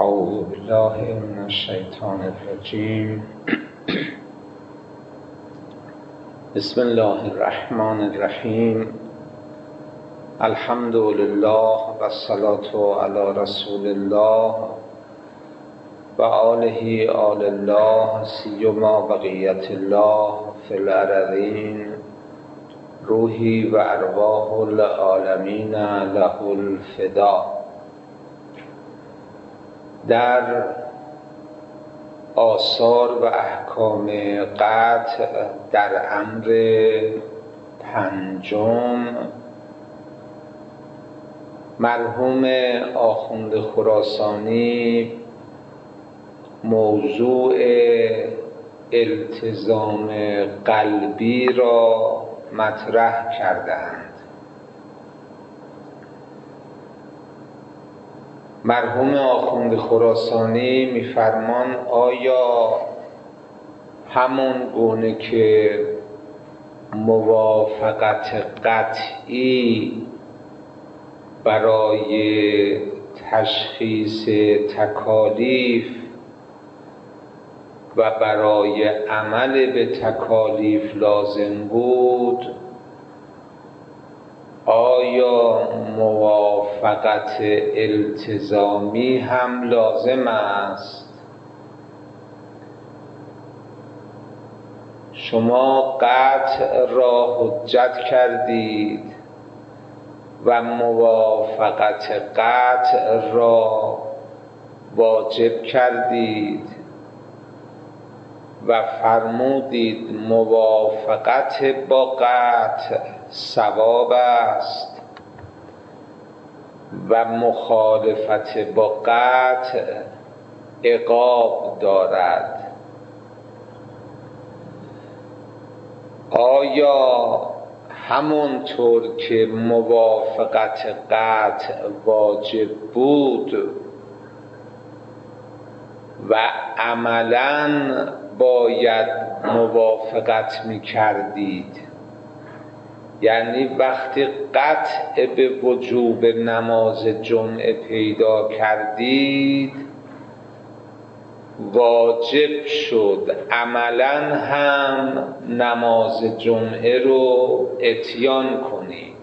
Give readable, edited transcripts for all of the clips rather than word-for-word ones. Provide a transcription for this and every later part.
اعوذ بالله من الشیطان الرجیم. بسم الله الرحمن الرحیم. الحمد لله و الصلاة علی رسول الله و آله آل الله سیما بقیت الله فی الارضین. روحی و ارواح العالمین له الفدا. در آثار و احکام قطع در امر پنجم، مرحوم آخوند خراسانی موضوع التزام قلبی را مطرح کردند. مرحوم آخوند خراسانی می‌فرمان آیا همون گونه که موافقت قطعی برای تشخیص تکالیف و برای عمل به تکالیف لازم بود، آیا موافقت التزامی هم لازم است؟ شما قطع را حجت کردید و موافقت قطع را واجب کردید و فرمودید موافقت با قطع ثواب است و مخالفت با قطع عقاب دارد. آیا همونطور که موافقت قطع واجب بود و عملاً باید موافقت می‌کردید، یعنی وقتی قطع به وجوب نماز جمعه پیدا کردید واجب شد عملاً هم نماز جمعه رو اتیان کنید.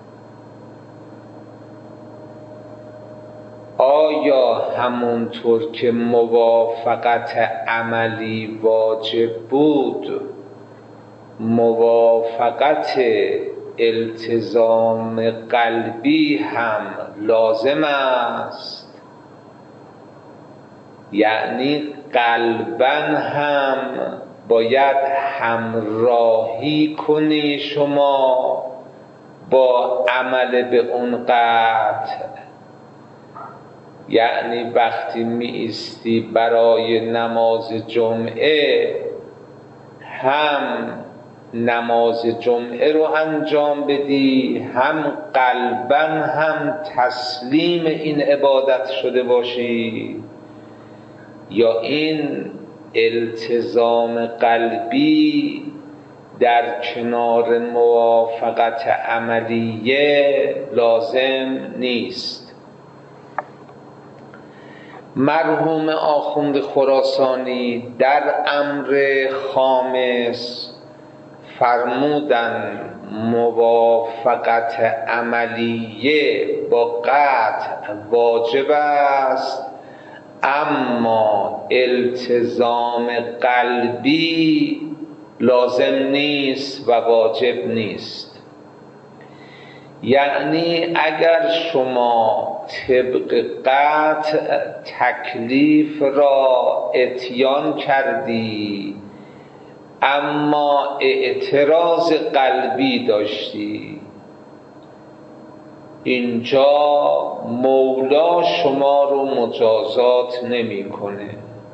آیا همونطور که موافقت عملی واجب بود، موافقت التزام قلبی هم لازم است؟ یعنی قلباً هم باید همراهی کنی شما با عمل به اون قطع. یعنی وقتی می ایستی برای نماز جمعه هم نماز جمعه رو انجام بدی، هم قلباً هم تسلیم این عبادت شده باشی، یا این التزام قلبی در کنار موافقت عملیه لازم نیست. مرحوم آخوند خراسانی در امر خامس فرمودن موافقت عملیه با قطع واجب است، اما التزام قلبی لازم نیست و واجب نیست. یعنی اگر شما طبق قطع تکلیف را اتیان کردی اما اعتراض قلبی داشتی، اینجا مولا شما رو مجازات نمی کنه.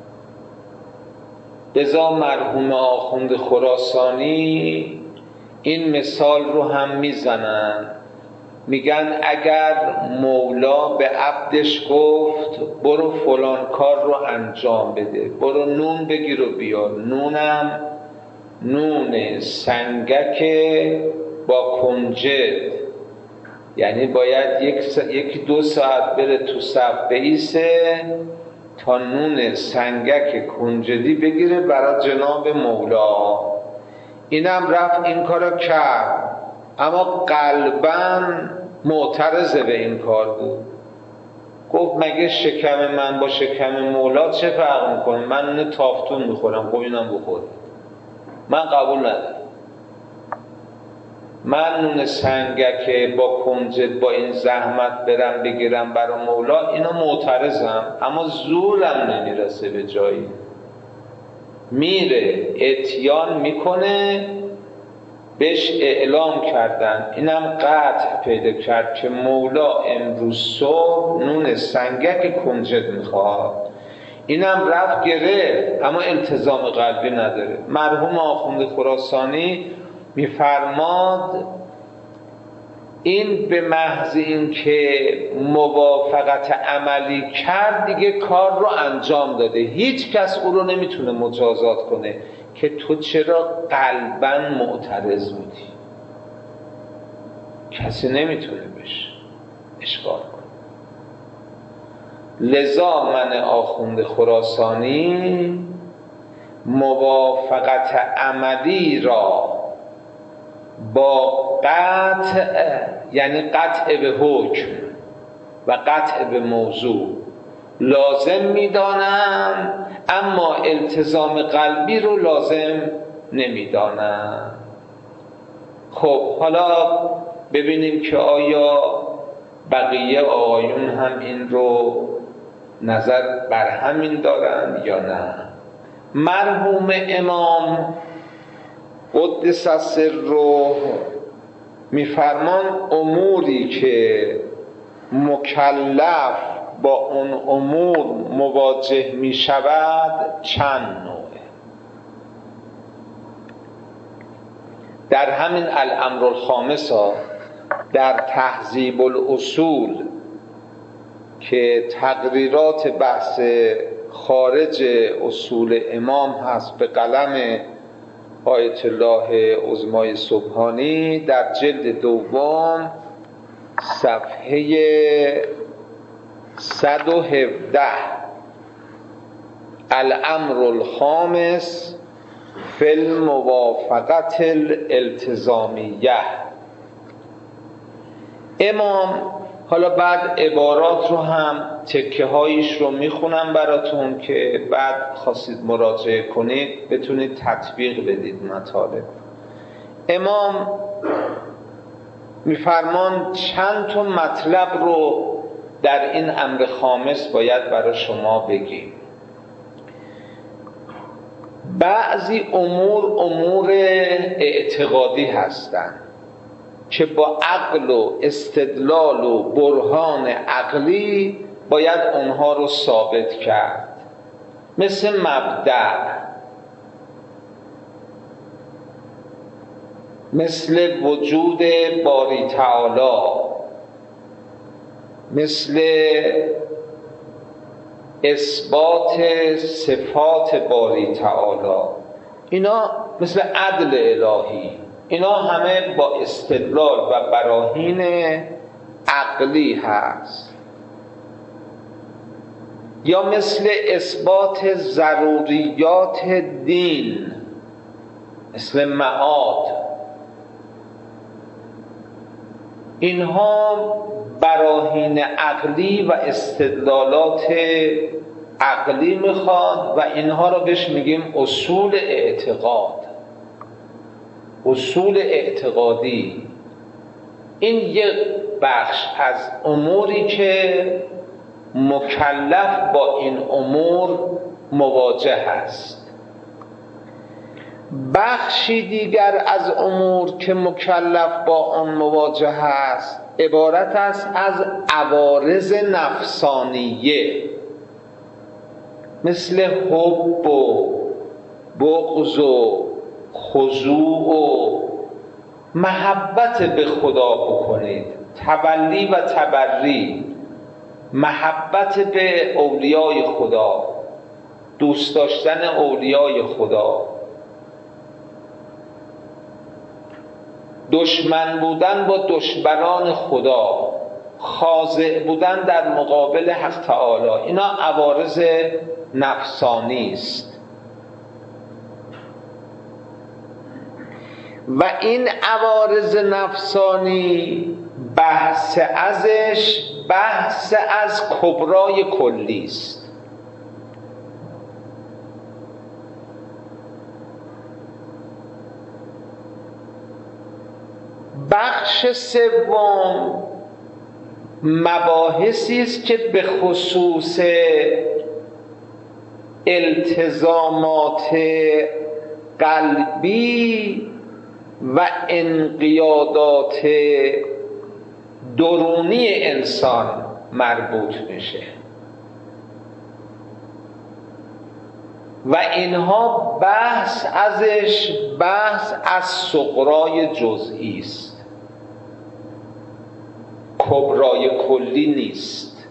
لذا مرحوم آخوند خراسانی این مثال رو هم میزنن، میگن اگر مولا به عبدش گفت برو فلان کار رو انجام بده، برو نون بگیر و بیار، نونم نون سنگک با کنجد، یعنی باید یک دو ساعت بره تو صف بایسته تا نون سنگک کنجدی بگیره برای جناب مولا. اینم رفت این کارو کرد، اما قلباً معترض به این کار بود. گفت مگه شکم من با شکم مولا چه فرق میکنه؟ من نون تافتون میخورم، خب اینم بخور، من قبول ندارم. من نون سنگک با کنجد با این زحمت برم بگیرم برای مولا، اینا معترضم، اما زورم نمیرسه به جایی. میره اتیان میکنه، بهش اعلام کردن، اینم قطع پیدا کرد که مولا امروز صبح نون سنگک کنجد میخواد. اینم رفت گرفت، اما التزام قلبی نداره. مرحوم آخوند خراسانی میفرماد این به محض این که موافقت عملی کرد دیگه کار رو انجام داده، هیچ کس او رو نمیتونه مجازات کنه که تو چرا قلباً معترض بودی. کسی نمیتونه بهش اشکال کنه. لذا من آخوند خراسانی موافقت عملی را با قطع، یعنی قطع به حکم و قطع به موضوع لازم میدانم، اما التزام قلبی رو لازم نمیدانم. خب حالا ببینیم که آیا بقیه آقایون هم این رو نظر بر همین دارن یا نه. مرحوم امام قدس سره میفرمان اموری که مکلف با اون امور مواجه می شود چند نوعه. در همین الامر الخامس در تهذیب الاصول که تقریرات بحث خارج اصول امام هست به قلم آیت الله عظمای سبحانی، در جلد دوم صفحه 117 الامر الخامس فی الموافقت الالتزامیه. امام، حالا بعد عبارات رو هم تکه هایش رو میخونم براتون که بعد خواستید مراجعه کنید بتونید تطبیق بدید مطالب. امام میفرمان چند تا مطلب رو در این امر خامس باید برای شما بگیم. بعضی امور اعتقادی هستند که با عقل و استدلال و برهان عقلی باید اونها رو ثابت کرد، مثل مبدأ، مثل وجود باری تعالی، مثل اثبات صفات باری تعالی، اینا مثل عدل الهی، اینا همه با استدلال و براهین عقلی هست. یا مثل اثبات ضروریات دین، مثل معاد، اینها براهین عقلی و استدلالات عقلی میخواد و اینها رو بهش میگیم اصول اعتقاد، اصول اعتقادی. این یک بخش از اموری که مکلف با این امور مواجه است. بخشی دیگر از امور که مکلف با آن مواجه است عبارت است از عوارض نفسانیه، مثل حب و بغض و خضوع و محبت به خدا بکنید، تولی و تبری، محبت به اولیای خدا، دوست داشتن اولیای خدا، دشمن بودن با دشمنان خدا، خاضع بودن در مقابل حق تعالی، اینا عوارض نفسانی است. و این عوارض نفسانی بحث ازش بحث از کبرای کلی است. بخش سوم مباحثی است که به خصوص التزامات قلبی و انقیادات درونی انسان مربوط میشه و اینها بحث ازش بحث از صغرای جزئی است، کبرای کلی نیست.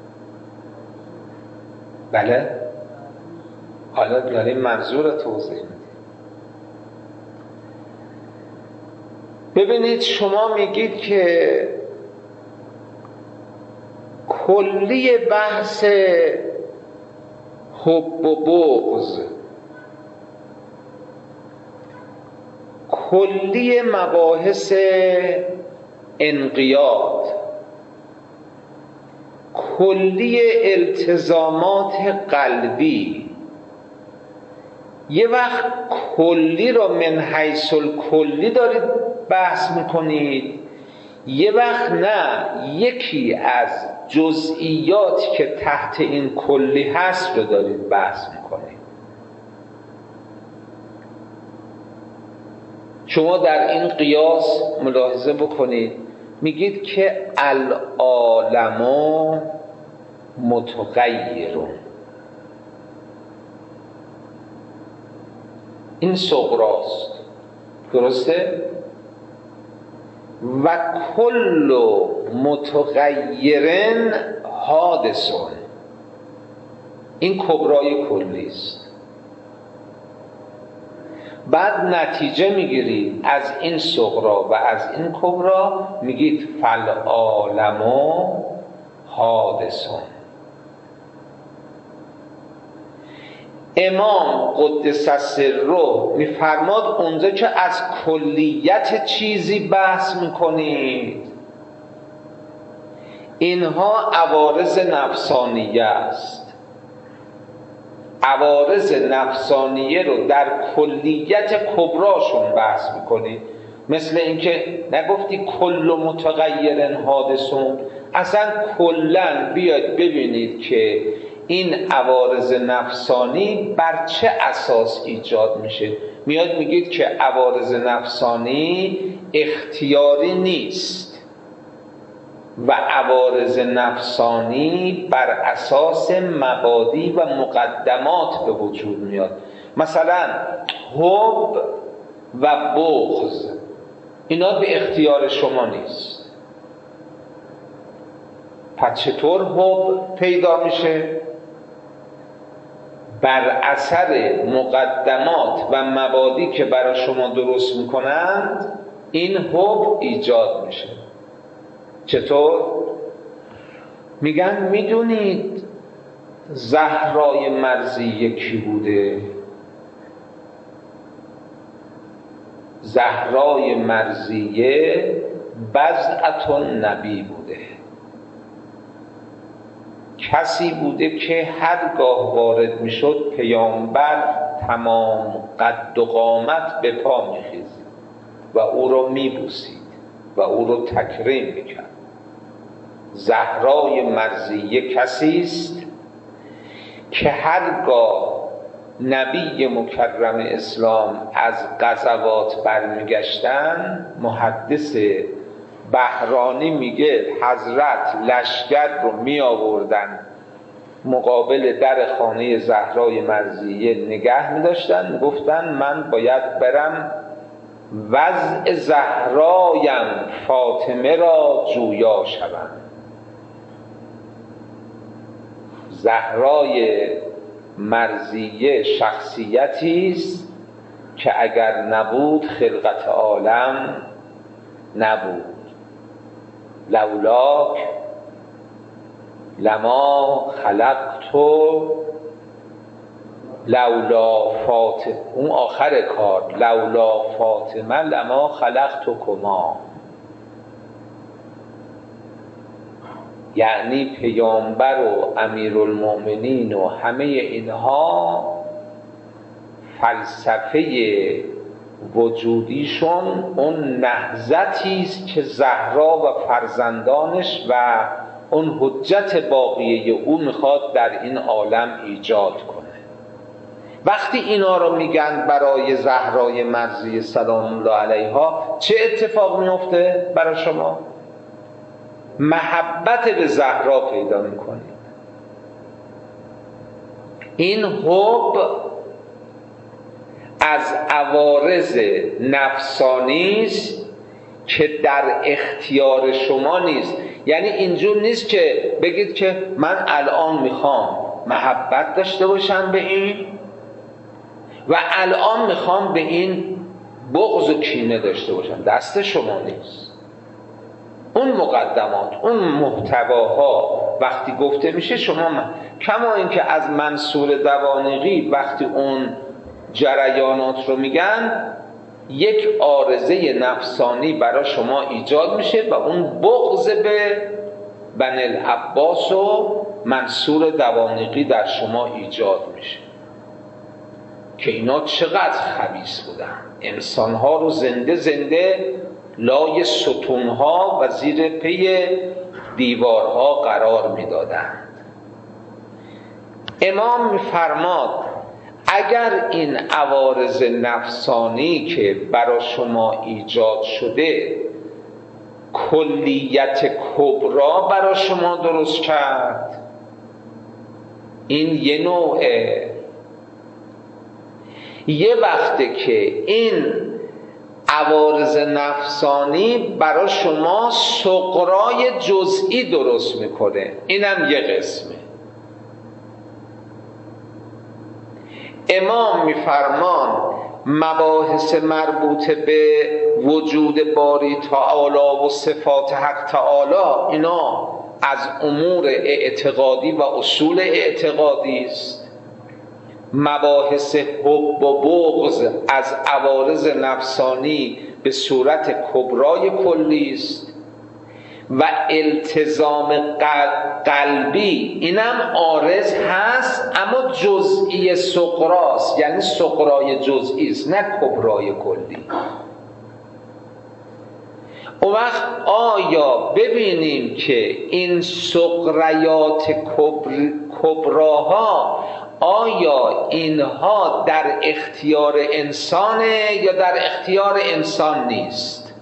بله؟ حالا داریم منظور توضیح میدیم. ببینید شما میگید که کلی بحث حب و بغض، کلی مباحث انقیاد، کلی التزامات قلبی، یه وقت کلی رو من حیث الکلی دارید بحث میکنید، یه وقت نه یکی از جزئیاتی که تحت این کلی هست رو دارید بحث میکنید. شما در این قیاس ملاحظه بکنید، میگید که العالم متغیرون، این صغراست، درسته؟ و کل متغیرن حادثون، این کبرای کلی است. بعد نتیجه میگیرید از این صغرا و از این کبرا، میگید فالعالم حادثون. امام قدس سره میفرماد اونجا که از کلیت چیزی بحث میکنید، اینها عوارض نفسانیه است. عوارض نفسانیه رو در کلیت کبراشون بحث میکنید. مثل اینکه نگفتی کل متغیر حادثون، اصلا کلن بیاید ببینید که این عوارض نفسانی بر چه اساس ایجاد میشه. میاد میگید که عوارض نفسانی اختیاری نیست و عوارض نفسانی بر اساس مبادی و مقدمات به وجود میاد. مثلا حب و بغض، اینا به اختیار شما نیست. پس چطور حب پیدا میشه؟ بر اثر مقدمات و مبادی که برای شما درست میکنند این حب ایجاد میشه. چطور؟ میگن میدونید زهرای مرضیه کی بوده؟ زهرای مرضیه بضعة النبی بوده، کسی بوده که هرگاه وارد میشد پیامبر تمام قد و قامت به پا میخیزید و او رو میبوسید و او رو تکریم میکرد. زهرای مرضیه کسی است که هرگاه نبی مکرم اسلام از غزوات برمیگشتن، محدث بهرانی میگه حضرت لشکر رو می آوردن مقابل در خانه زهرای مرضیه نگه می داشتن، گفتن من باید برم وضع زهرایم فاطمه را جویا شوم. زهرای مرضیه شخصیتی است که اگر نبود خلقت عالم نبود. لولاک لما خلقت لولا فاطمه، اون آخر کار، لولا فاطمه لما خلقتکما، یعنی پیامبر و امیرالمؤمنین و همه اینها فلسفه وجودیشون اون نهضتی است که زهرا و فرزندانش و اون حجت باقیه او میخواد در این عالم ایجاد کنه. وقتی اینا رو میگن برای زهرای مرضیه سلام الله علیها، چه اتفاق میفته برای شما؟ محبت به زهرا پیدا میکنید. این حب از عوارض نفسانی است که در اختیار شما نیست. یعنی اینجور نیست که بگید که من الان میخوام محبت داشته باشم به این و الان میخوام به این بغض و کینه داشته باشم. دست شما نیست. اون مقدمات، اون محتواها وقتی گفته میشه شما کما اینکه از منصور دوانقی وقتی اون جریانات رو میگن یک عارضه نفسانی برای شما ایجاد میشه و اون بغض به بنی العباس و منصور دوانقی در شما ایجاد میشه که اینا چقدر خبیث بودن. انسانها رو زنده زنده لای ستونها و زیر پی دیوارها قرار میدادند. امام میفرماد اگر این عوارض نفسانی که برای شما ایجاد شده کلیت کبرا برای شما درست کرد، این یه نوعه. یه وقته که این عوارض نفسانی برای شما صغرای جزئی درست میکنه، اینم یه قسمه. امام میفرمان مباحث مربوط به وجود باری تعالی و صفات حق تعالی اینا از امور اعتقادی و اصول اعتقادی است. مباحث حب و بغض از عوارض نفسانی به صورت کبرای کلی است و التزام قلبی اینم عارض هست اما جزئی صغراست، یعنی صغرای جزئی است نه کبرای کلی. اون وقت آیا ببینیم که این صغریات کبراها آیا اینها در اختیار انسانه یا در اختیار انسان نیست؟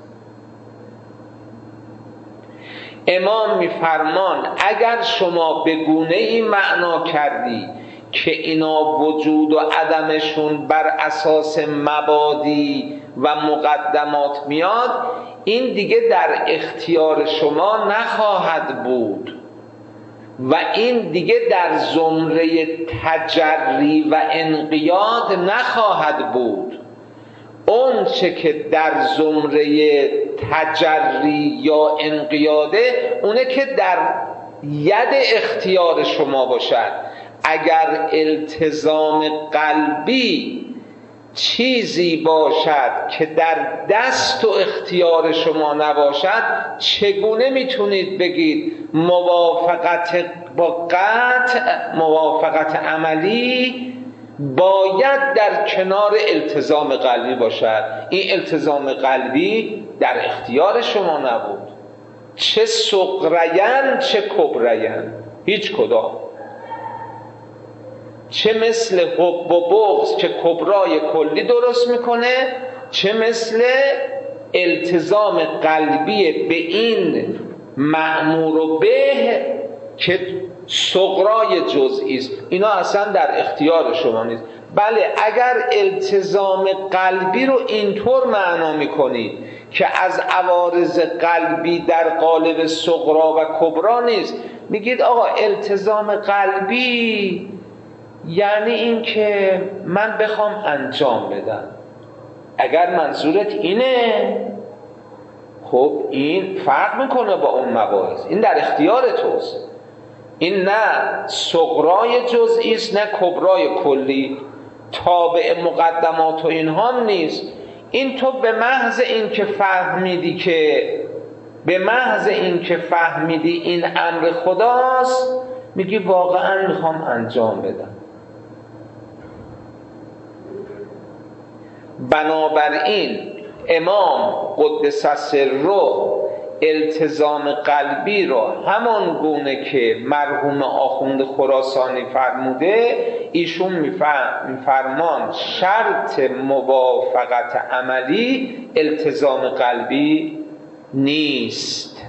امام میفرمان اگر شما به گونه‌ای معنا کردی که اینا وجود و عدمشون بر اساس مبادی و مقدمات میاد، این دیگه در اختیار شما نخواهد بود و این دیگه در زمره تجری و انقیاد نخواهد بود. اون چه که در زمره تجری یا انقیاده اونه که در ید اختیار شما باشد. اگر التزام قلبی چیزی باشد که در دست و اختیار شما نباشد، چگونه میتونید بگید موافقت با قطع، موافقت عملی باید در کنار التزام قلبی باشد؟ این التزام قلبی در اختیار شما نبود، چه صغرین چه کبرین، هیچ کدام. چه مثل حب و بغض که کبرای کلی درست میکنه، چه مثل التزام قلبی به این مأمور و به که صغرای جزئی است. اینا اصلا در اختیار شما نیست. بله اگر التزام قلبی رو اینطور معنا میکنید که از عوارض قلبی در قالب صغرا و کبرا نیست، میگید آقا التزام قلبی یعنی این که من بخوام انجام بدم. اگر منظورت اینه خب این فرق میکنه با اون مباحث، این در اختیار توست. این نه صغرای جزئی است نه کبرای کلی، تابع مقدمات و اینها هم نیست. این تو به محض این که فهمیدی این امر خداست، میگی واقعا میخوام انجام بدم. بنابراین امام قدس سره التزام قلبی رو همان گونه که مرحوم آخوند خراسانی فرموده، ایشون میفرمان شرط موافقت عملی التزام قلبی نیست،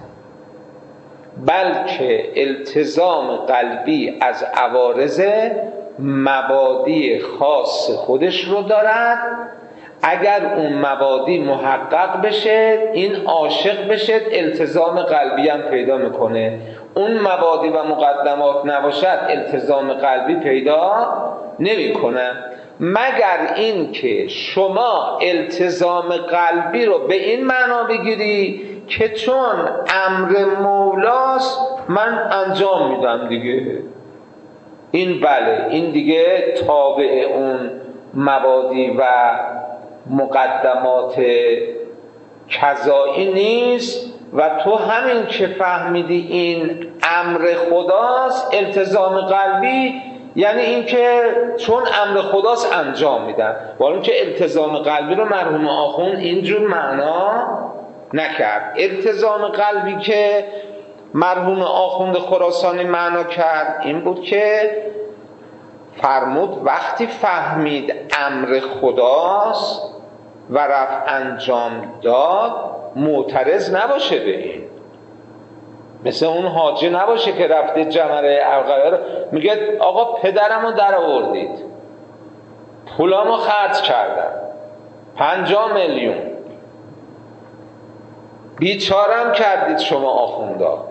بلکه التزام قلبی از عوارض مبادی خاص خودش رو دارد. اگر اون مبادی محقق بشه، این عاشق بشه، التزام قلبی هم پیدا میکنه. اون مبادی و مقدمات نباشد، التزام قلبی پیدا نمیکنه. مگر این که شما التزام قلبی رو به این معنا بگیری که چون امر مولاست من انجام میدم دیگه، این بله، این دیگه تابع اون مبادی و مقدمات کذایی نیست و تو همین که فهمیدی این امر خداست، التزام قلبی یعنی این که چون امر خداست انجام میدن. ولی که التزام قلبی رو مرحوم آخوند اینجور معنا نکرد. التزام قلبی که مرحوم آخوند خراسانی معنا کرد این بود که فرمود وقتی فهمید امر خداست و رفت انجام داد، معترض نباشه به این. مثل اون حاجی نباشه که رفته جمره عقبه میگه آقا پدرمو در آوردید، پولامو خرج کردم 50 میلیون، بیچارم کردید شما آخوندا،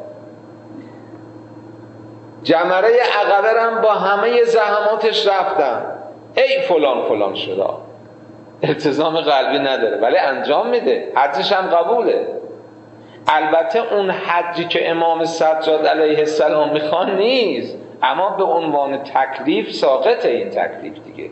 جمره عقبه رم با همه زحماتش رفتم، ای فلان فلان شده. التزام قلبی نداره ولی انجام میده، حجش هم قبوله. البته اون حجی که امام سجاد علیه السلام میخوان نیست، اما به عنوان تکلیف ساقطه این تکلیف دیگه.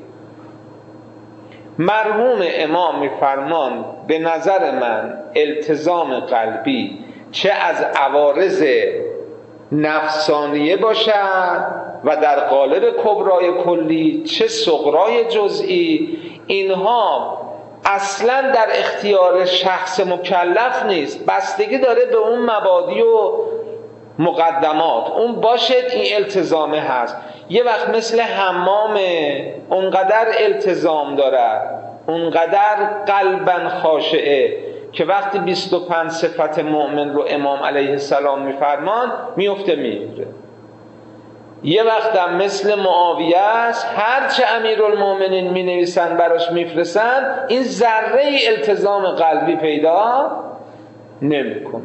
مرحوم امام میفرمان به نظر من التزام قلبی چه از عوارض نفسانیه باشد و در قالب کبرای کلی چه صغرای جزئی، اینها اصلا در اختیار شخص مکلف نیست، بستگی داره به اون مبادی و مقدمات. اون باشد این التزامه هست. یه وقت مثل حمامه، اونقدر التزام داره، اونقدر قلبا خاشعه که وقتی 25 صفت مؤمن رو امام علیه السلام میفرمان میفته میره. یه وقت هم مثل معاویه است، هرچه امیرالمؤمنین می نویسن براش میفرستن، این ذره التزام قلبی پیدا نمیکنه.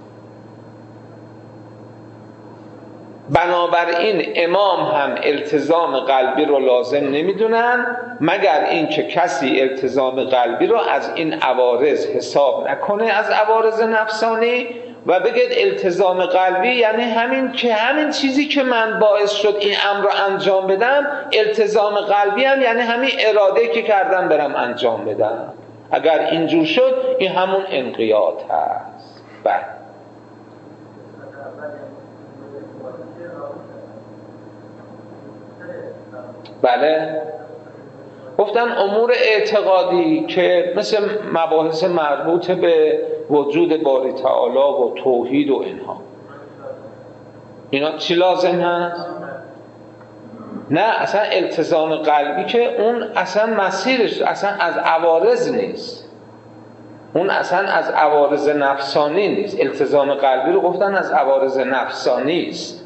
بنابراین امام هم التزام قلبی رو لازم نمیدونن مگر اینکه کسی التزام قلبی رو از این عوارض حساب نکنه، از عوارض نفسانی، و بگید التزام قلبی یعنی همین چیزی که من باعث شد این امر رو انجام بدم، التزام قلبی هم یعنی همین اراده که کردم برم انجام بدم. اگر اینجور شد این همون انقیاد هست. بله گفتن امور اعتقادی که مثل مباحث مربوط به وجود باری تعالی و توحید و اینا چی لازم هست؟ نه اصلا التزام قلبی که اون اصلا مسیرش اصلا از عوارض نیست، اون اصلا از عوارض نفسانی نیست. التزام قلبی رو گفتن از عوارض نفسانی است.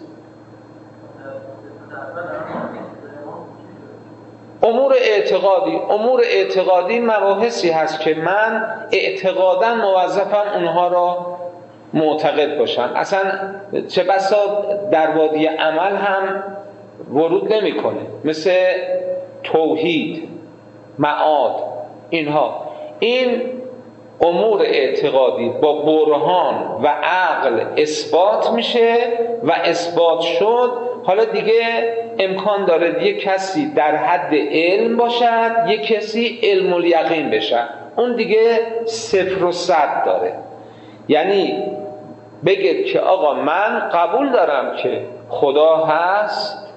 امور اعتقادی مباحثی هست که من اعتقادا موظفم اونها را معتقد باشم، اصلا چه بسا در وادی عمل هم ورود نمیکنه، مثل توحید، معاد، اینها. این امور اعتقادی با برهان و عقل اثبات میشه و اثبات شد، حالا دیگه امکان داره یک کسی در حد علم باشد، یک کسی علم الیقین بشه، اون دیگه 0 و 100 داره. یعنی بگید که آقا من قبول دارم که خدا هست،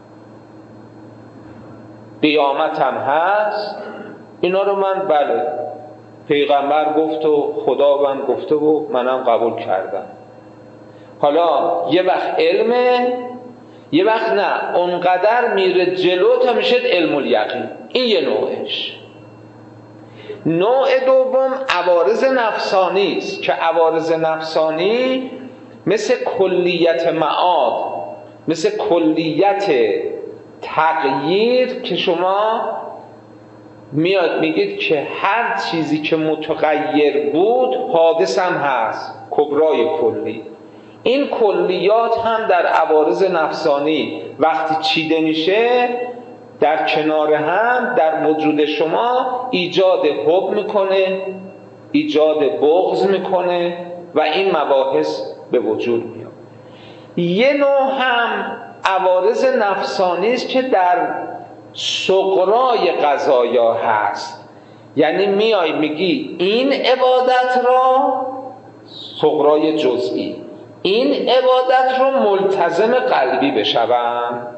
قیامت هم هست، اینا رو من بله پیغمبر گفت و خدا من گفته و منم قبول کردم. حالا یه وقت علمه، یه وقت نه، اونقدر میره جلو تا میشه علم الیقین. این یه نوعش. نوع دوم عوارض نفسانی است که عوارض نفسانی مثل کلیت معاد، مثل کلیت تغییر که شما میاد میگید که هر چیزی که متغیر بود حادث هم هست، کبرای کلی. این کلیات هم در عوارض نفسانی وقتی چیده میشه در کنار هم در وجود شما ایجاد حب میکنه، ایجاد بغض میکنه و این مباحث به وجود میاد. یه نوع هم عوارض نفسانی است که در صغرای قضایا هست، یعنی میای میگی این عبادت را صغرای جزئی، این عبادت رو ملتزم قلبی بشوم.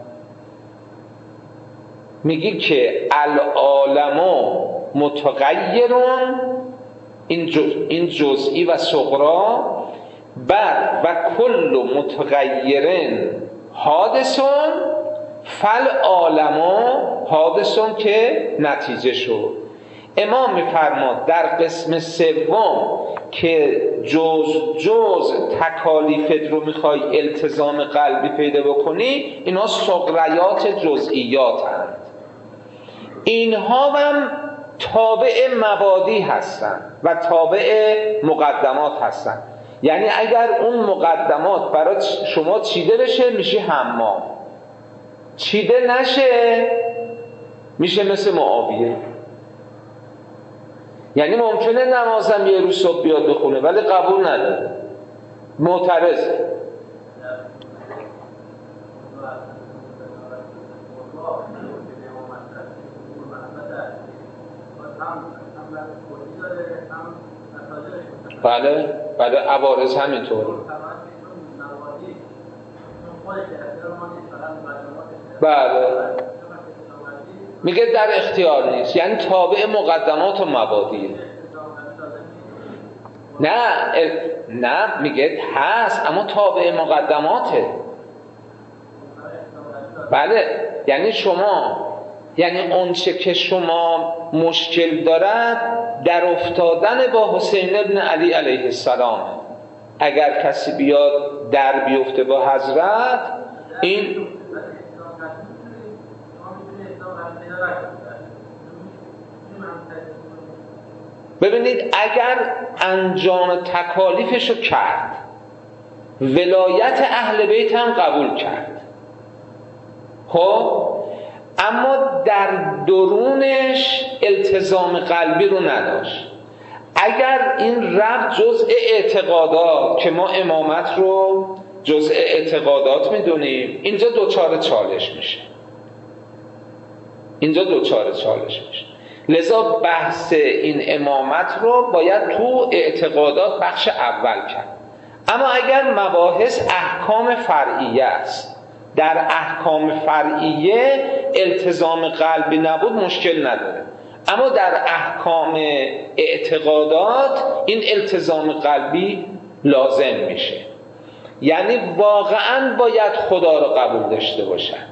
میگی که العالم متغیرون، این جزئی و صغرا، بعد و کل متغیرن حادثون فالعالم حادثون که نتیجه شد. امام میفرماد در قسم سوم که جز تکالیفت رو میخوای التزام قلبی پیدا بکنی، اینا صغریات جزئیات هستند. اینها هم تابع مبادی هستند و تابع مقدمات هستند. یعنی اگر اون مقدمات برای شما چیده بشه میشه حمام، چیده نشه میشه مثل معاویه. یعنی ممکنه نمازم یه روز صبح بیاد بخونه ولی قبول نداره، معترضه. بله عوارض همینطور. بله میگه در اختیار نیست، یعنی تابع مقدمات و مبادیه. نه میگه هست اما تابع مقدماته. بله یعنی اون چه که شما مشکل دارد در افتادن با حسین ابن علی علیه السلام. اگر کسی بیاد در بیفته با حضرت، این ببینید اگر انجام تکالیفشو کرد، ولایت اهل بیت هم قبول کرد، خب اما در درونش التزام قلبی رو نداشت، اگر این رفت جزء اعتقادات که ما امامت رو جزء اعتقادات میدونیم، اینجا دوچار چالش میشه. لذا بحث این امامت رو باید تو اعتقادات بخش اول کرد. اما اگر مباحث احکام فرعیه است، در احکام فرعیه التزام قلبی نبود مشکل نداره، اما در احکام اعتقادات این التزام قلبی لازم میشه. یعنی واقعا باید خدا رو قبول داشته باشد،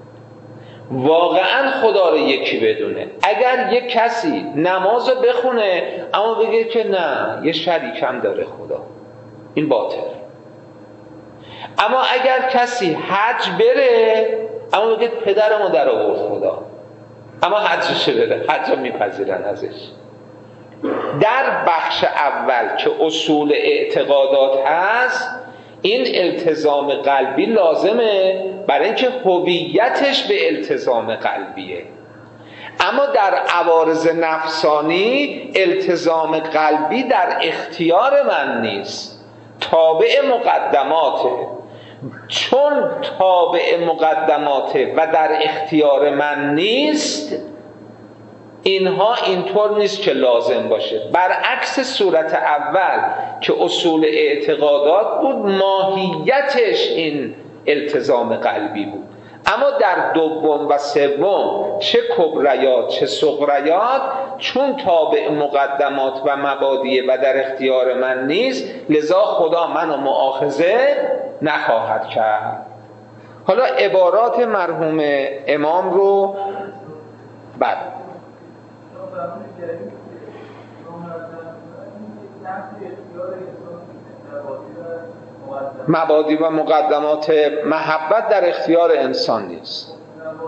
واقعا خدا رو یکی بدونه. اگر یک کسی نماز رو بخونه اما بگه که نه یه شریکم داره خدا، این باطل. اما اگر کسی حج بره اما بگه پدرمو در آورد خدا، اما حجش بره، حج رو میپذیرن ازش. در بخش اول که اصول اعتقادات هست، این التزام قلبی لازمه برای اینکه هویتش به التزام قلبیه. اما در عوارض نفسانی التزام قلبی در اختیار من نیست، تابع مقدماته. چون تابع مقدماته و در اختیار من نیست، اینها اینطور نیست که لازم باشه. برعکس صورت اول که اصول اعتقادات بود، ماهیتش این التزام قلبی بود. اما در دوم و سوم، چه کبریات چه صغریات، چون تابع مقدمات و مبادیه و در اختیار من نیست، لذا خدا منو مؤاخذه نخواهد کرد. حالا عبارات مرحوم امام رو بعد مبادی و مقدمات محبت در اختیار انسان نیست.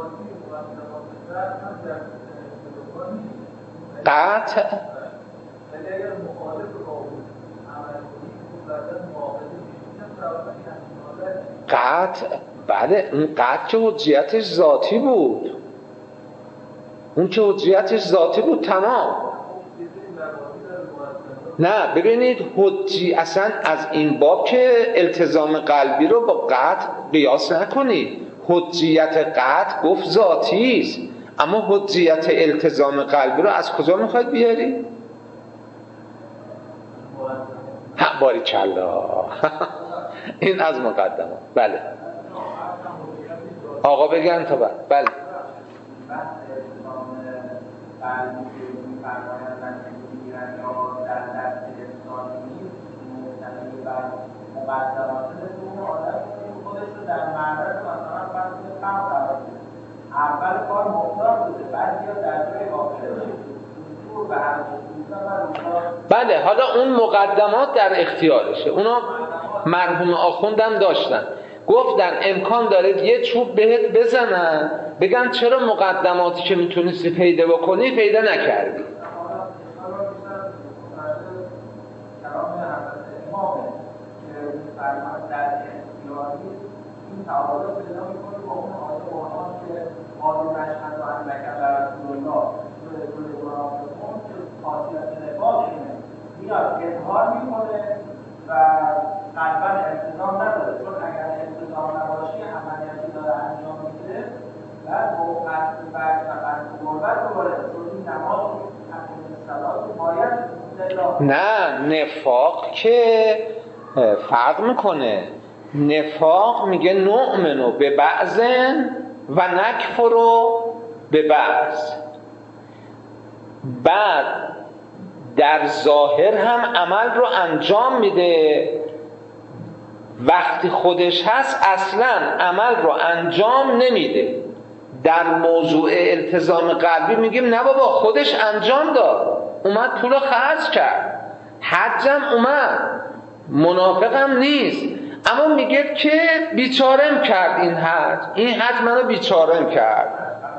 قطع بله، اون قطع که حجیتش ذاتی بود، اون که حجیتش ذاتی بود تمام. نه ببینید، حجی اصلا از این باب که التزام قلبی رو با قطع قیاس نکنید. حجیت قطع گفت ذاتی است، اما حجیت التزام قلبی رو از کجا میخواید بیاری؟ باریکلا. این از مقدمات. بله آقا بگن تا بعد. بله اول کار مختار بوده، بعد یا در جای واقعه بله. حالا اون مقدمات در اختیارشه، اونا مرحوم آخوندم داشتن، گفتن امکان داره یه چوب بهت بزنن بگن چرا مقدماتی که میتونستی پیدا بکنی پیدا نکردی. میاد اظهار میکنه و قلبا التزام نداره، چون اگر التزام نباشه عملیاتی داره انجام میده بعد موقعت بعد فقط قربت دوباره چون این نماز صلات باید نه، نفاق که فرق میکنه. نفاق میگه نؤمنو به بعضن و نکفرو به بعض، بعد در ظاهر هم عمل رو انجام میده، وقتی خودش هست اصلا عمل رو انجام نمیده. در موضوع التزام قلبی میگیم نه بابا، خودش انجام داد، اومد پول رو خرج کرد، حجم اومد، منافقم نیست، اما میگه که بیچارم کرد این حج منو بیچارم کرد.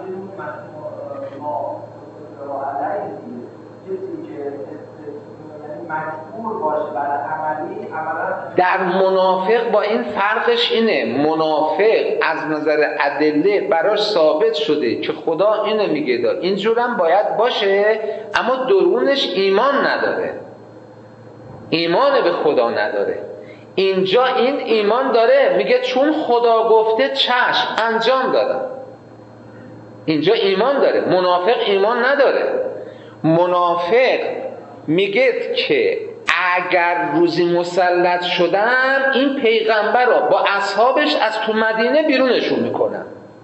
در منافق با این فرقش اینه، منافق از نظر ادله براش ثابت شده که خدا اینو میگه دا اینجورم باید باشه، اما درونش ایمان نداره، ایمان به خدا نداره. اینجا این ایمان داره، میگه چون خدا گفته چشم انجام دادم. اینجا ایمان داره، منافق ایمان نداره. منافق میگه که اگر روزی مسلط شدم این پیغمبر رو با اصحابش از تو مدینه بیرونشون میکنم.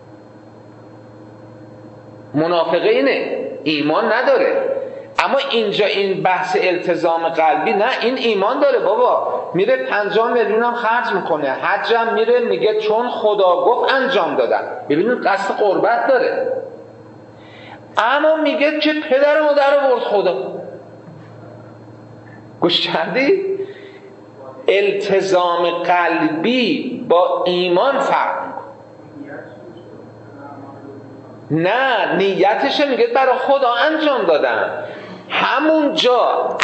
منافقه اینه، ایمان نداره. اما اینجا این بحث التزام قلبی نه، این ایمان داره بابا، میره 50 میلیون هم خرج میکنه، حجم میره میگه چون خدا گفت انجام دادم. ببینید قصد قربت داره، اما میگه که پدر و مادر برد خدا. گوش کردی؟ التزام قلبی با ایمان فرق میکنه. نه، نیتش میگه برای خدا انجام دادم. همونجا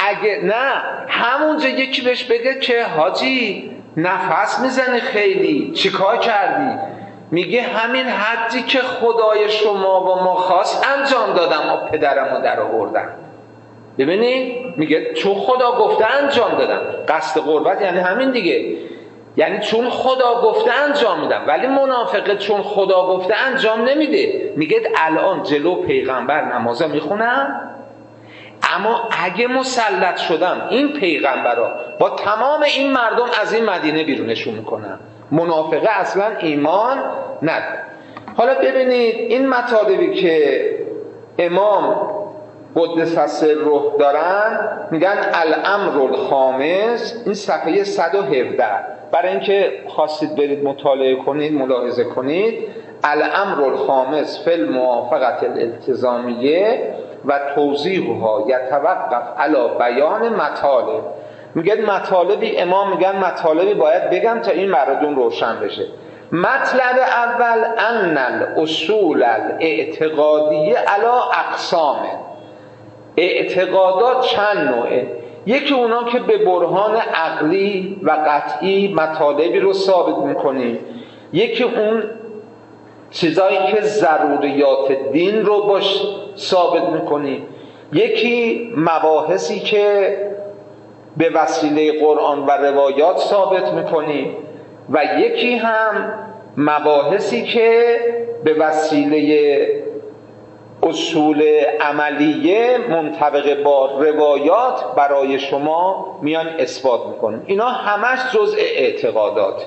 یکی بهش بگه که حاجی نفس میزنی خیلی، چیکار کردی؟ میگه همین حدی که خدای شما و ما خواست انجام دادم و پدرمو در آوردم. ببینید میگه چون خدا گفته انجام دادم. قصد قربت یعنی همین دیگه، یعنی چون خدا گفته انجام میدم. ولی منافقه چون خدا گفته انجام نمیده، میگه الان جلو پیغمبر نمازا میخونم، اما اگه مسلط شدم این پیغمبرا با تمام این مردم از این مدینه بیرونشون میکنم. منافقه اصلا ایمان نداره. حالا ببینید این مطالبی که امام قدس سره دارن، میگن الامر الخامس، این صفحه 117. برای اینکه خواستید برید مطالعه کنید ملاحظه کنید. الامر الخامس فی الموافقت الالتزامیه و توضیحها یتوقف علی بیان مطالب. میگن مطالبی، امام میگن مطالبی باید بگم تا این براتون روشن بشه. مطلب اول ان الاصول الاعتقادیه علی اقسام. اعتقادات چند نوعه. یکی اونا که به برهان عقلی و قطعی مطالبی رو ثابت میکنی، یکی اون چیزایی که ضروریات دین رو باش ثابت میکنی، یکی مباحثی که به وسیله قرآن و روایات ثابت میکنی، و یکی هم مباحثی که به وسیله اصول عملیه منطبق با روایات برای شما میان اثبات میکنن. اینا همش جزء اعتقادات.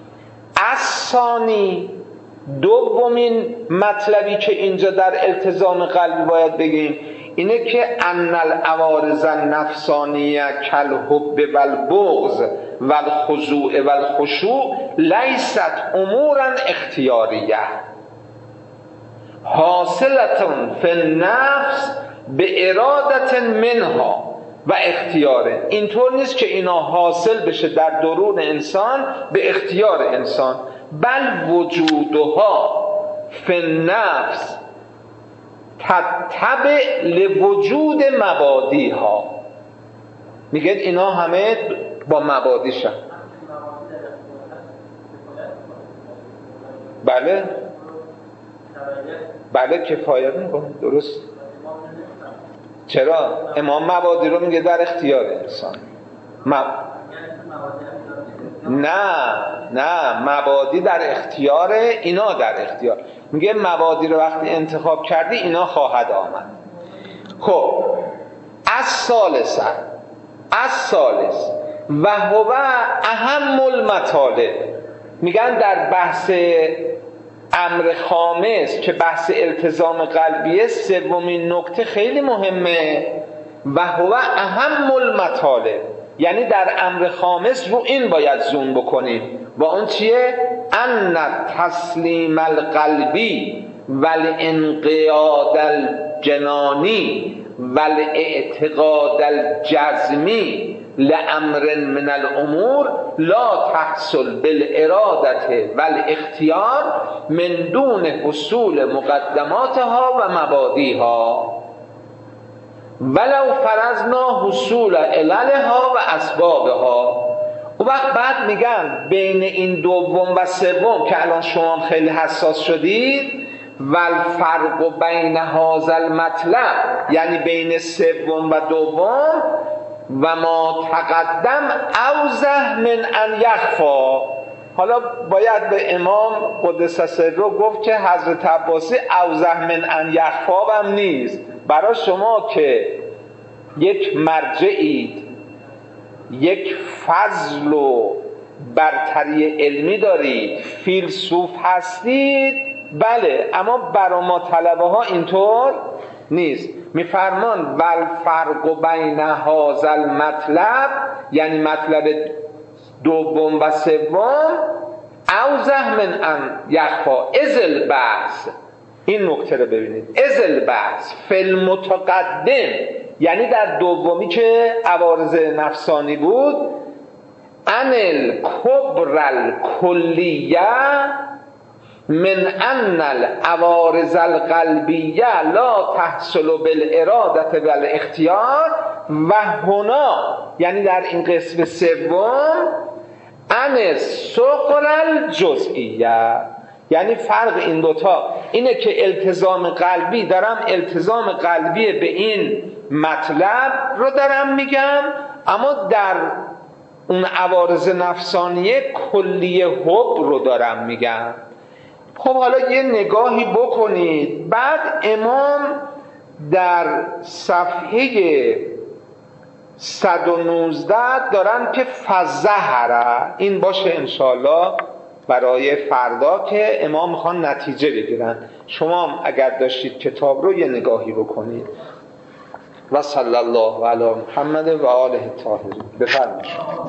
الثانی، دومین مطلبی که اینجا در التزام قلبی باید بگیم اینه که ان العوارض النفسانیه کالحب والبغض والخضوع والخشوع لیست امورا اختیاریه حاصلتون فی النفس به ارادت منها و اختیاره. اینطور نیست که اینا حاصل بشه در درون انسان به اختیار انسان، بل وجودها فی النفس تتبع لوجود مبادیها. میگه اینا همه با مبادیشن. بله کفایت میکنه، درست. چرا؟ امام مبادی رو میگه در اختیار انسان. نه مبادی در اختیار، اینا در اختیار. میگه مبادی رو وقتی انتخاب کردی اینا خواهد آمد. خب الثالث و هو اهم المطالب. میگن در بحث امر خامس که بحث التزام قلبیه، سومین نکته خیلی مهمه. و هو اهم المطالب، یعنی در امر خامس رو این باید زوم بکنیم. و اون چیه؟ ان تسلیم القلبی والانقیاد الجنانی والاعتقاد الجزمی لامر من الامور لا تحصل بالارادة والاختیار من دون حصول مقدماتها و مبادیها ولو فرضنا حصول عللها و اسبابها. و وقت بعد میگن بین این دوم و سوم که الان شما خیلی حساس شدید، والفرق بین هذا المطلب، یعنی بین سوم و دوم، و ما تقدم اوضح من ان یخفا. حالا باید به امام قدس سره گفت که حضرت عباسی اوضح من ان یخفا هم نیست. برای شما که یک مرجعید، یک فضل و برتری علمی دارید، فیلسوف هستید، بله، اما برای ما طلبه ها اینطور نیست. میفرمان والفرق بین هذا المطلب، یعنی مطلب دوم و سوم، اوضح من ان یخفا اذ البحث. این نکته رو ببینید، اذ البحث فی المتقدم، یعنی در دومی که عوارض نفسانی بود، ان الکبر الکلیه من ان العوارض القلبیه لا تحصل بالاراده و الاختیار و هنا، یعنی در این قسم سوم، ان الصغر الجزئیه، یعنی فرق این دوتا اینه که التزام قلبی، دارم التزام قلبی به این مطلب رو دارم میگم، اما در اون عوارض نفسانیه کلیه حب رو دارم میگم. خب حالا یه نگاهی بکنید. بعد امام در صفحه 119 دارن که فزهره، این باشه انشالله برای فردا که امام میخوان نتیجه بگیرن. شما اگر داشتید کتاب رو یه نگاهی بکنید. و صلی الله علی محمد و آله الطاهرین. بفرمایید.